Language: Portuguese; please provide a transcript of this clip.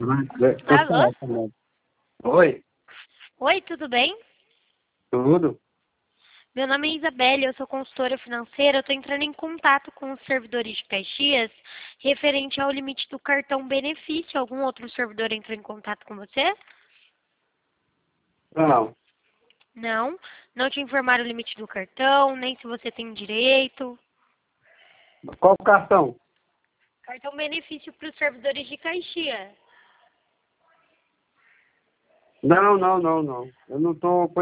Alô? Oi, Oi, tudo bem? tudo? Meu nome é Isabelle, eu sou consultora financeira. Eu estou entrando em contato com os servidores de Caxias referente ao limite do cartão benefício. Algum outro servidor entrou em contato com você? Não, Não? Não te informaram o limite do cartão, nem se você tem direito? qual cartão? Cartão benefício para os servidores de Caxias. Não. Eu não estou